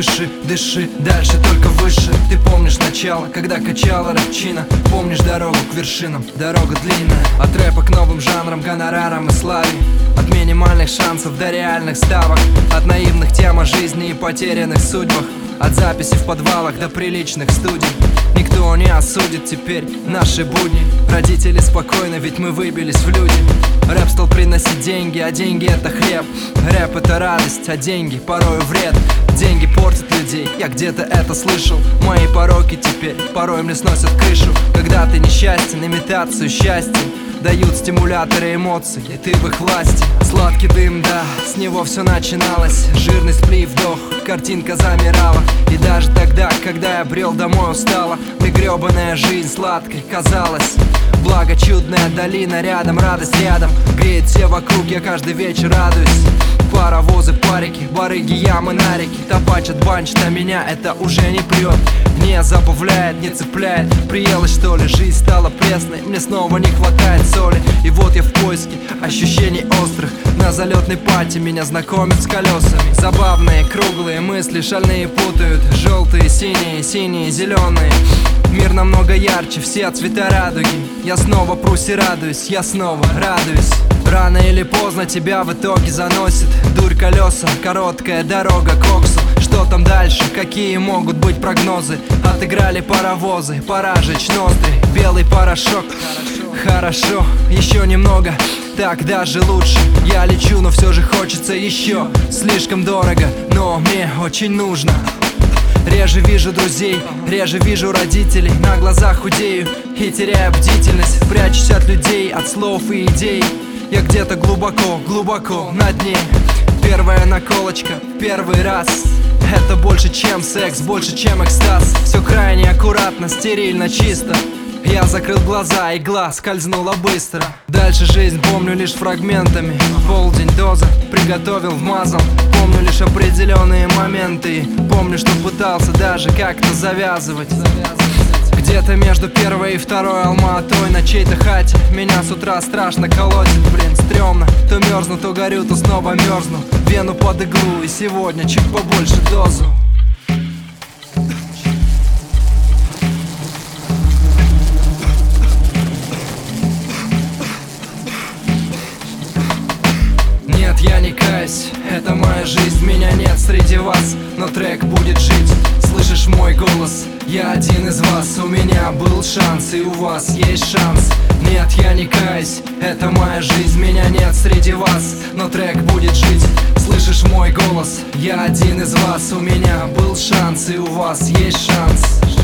спеши, дыши, дальше только выше. Ты помнишь начало, когда качала рэпчина. Помнишь дорогу к вершинам, дорога длинная. От рэпа к новым жанрам, гонорарам и славе. От минимальных шансов до реальных ставок. От наивных тем о жизни и потерянных судьбах. От записи в подвалах до приличных студий. Никто не осудит теперь наши будни. Родители спокойны, ведь мы выбились в люди. Рэп стал приносить деньги, а деньги это хлеб. Рэп это радость, а деньги порою вред. Деньги портят людей, я где-то это слышал. Мои пороки теперь порой мне сносят крышу. Когда ты несчастен, имитацию счастья дают стимуляторы эмоций, и ты в их власти. Сладкий дым, да, с него все начиналось. Жирный сплив, вдох, картинка замирала. И даже тогда, когда я брел домой устало, мне гребаная жизнь сладкой казалась. Благо чудная долина рядом, радость рядом. Греет все вокруг, я каждый вечер радуюсь. Паровозы, парики, барыги, ямы, нарики. Топачат, банчат, а меня это уже не прет. Не забавляет, не цепляет. Приелась что ли, жизнь стала пресной. Мне снова не хватает соли. И вот я в поиске ощущений острых. На залетной пати меня знакомят с колесами. Забавные, круглые мысли шальные путают. Желтые, синие, синие, зеленые. Мир намного ярче, все цвета радуги. Я снова прусь и радуюсь, я снова радуюсь. Рано или поздно тебя в итоге заносит. Дурь колеса, короткая дорога к Оксу. Что там дальше, какие могут быть прогнозы? Отыграли паровозы, пора жечь ноздри. Белый порошок, хорошо, еще немного, так даже лучше. Я лечу, но все же хочется еще. Слишком дорого, но мне очень нужно. Реже вижу друзей, реже вижу родителей. На глазах худею и теряю бдительность. Прячусь от людей, от слов и идей. Я где-то глубоко, глубоко на дне. Первая наколочка, первый раз. Это больше чем секс, больше чем экстаз. Все крайне аккуратно, стерильно, чисто. Я закрыл глаза, игла скользнула быстро. Дальше жизнь помню лишь фрагментами. Полдень, доза, приготовил, вмазал. Помню лишь определенные моменты. Помню, что пытался даже как-то завязывать. Где-то между первой и второй Алма-Атой на чьей-то хате. Меня с утра страшно колотит, блин, стрёмно. То мерзну, то горю, то снова мерзну. Вену под иглу и сегодня чуть побольше дозу. Нет, я не каюсь, это моя жизнь, меня нет среди вас, но трек будет жить. Слышишь мой голос? Я один из вас. У меня был шанс, и у вас есть шанс. Нет, я не каюсь, это моя жизнь, меня нет среди вас, но трек будет жить. Слышишь мой голос? Я один из вас. У меня был шанс, и у вас есть шанс.